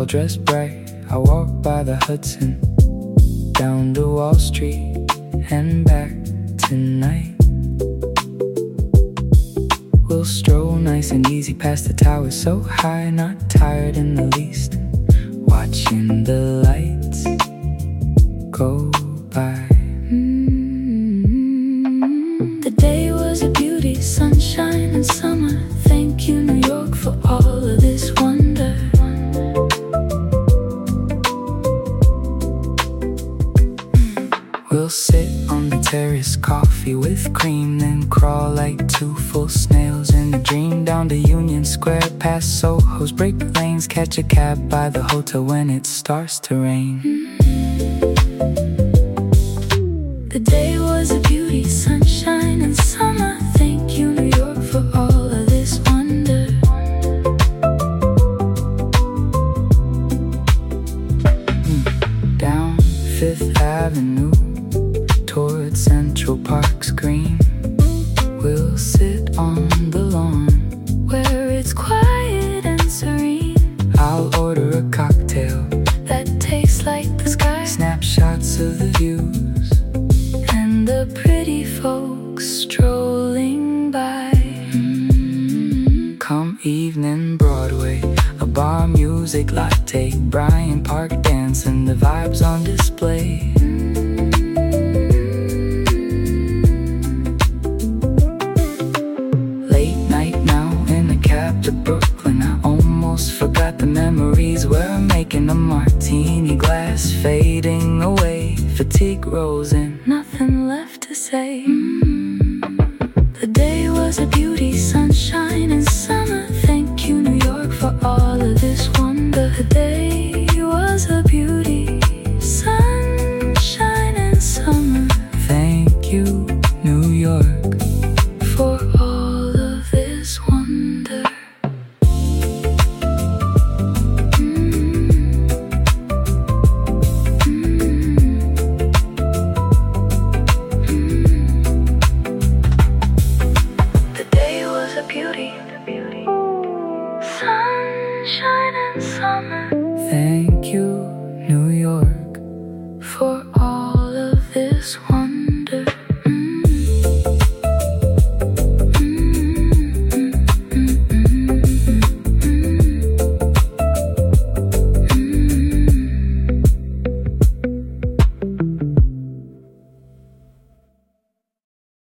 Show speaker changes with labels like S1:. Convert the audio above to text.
S1: dressed bright. I walk by the Hudson, down to Wall Street, and back tonight. We'll stroll nice and easy past the tower so high, not tired in the least, watching the lights go by. The day was a beauty, sunshine and summer. Thank you, New York, for all of this wonder. We'll sit on the terrace, coffee with cream, then crawl like two full snails in a dream. Down to Union Square, past Soho's brick lanes, catch a cab by the hotel when it starts to rain. The day was a beauty, sunshine and summer. Thank you, New York, for all of this wonder. Down Fifth Avenue toward Central Park's green, we'll sit on the lawn where it's quiet and serene. I'll order a cocktail that tastes like the sky, snapshots of the views and the pretty folks strolling by. Come evening Broadway, a bar, music, latte, Bryant Park dance, and the vibes on display. To Brooklyn, I almost forgot the memories. We're making a martini glass, fading away. Fatigue rolls in, nothing left to say. The day was a beauty, sunshine and summer. Thank you, New York, for all of this wonder. The day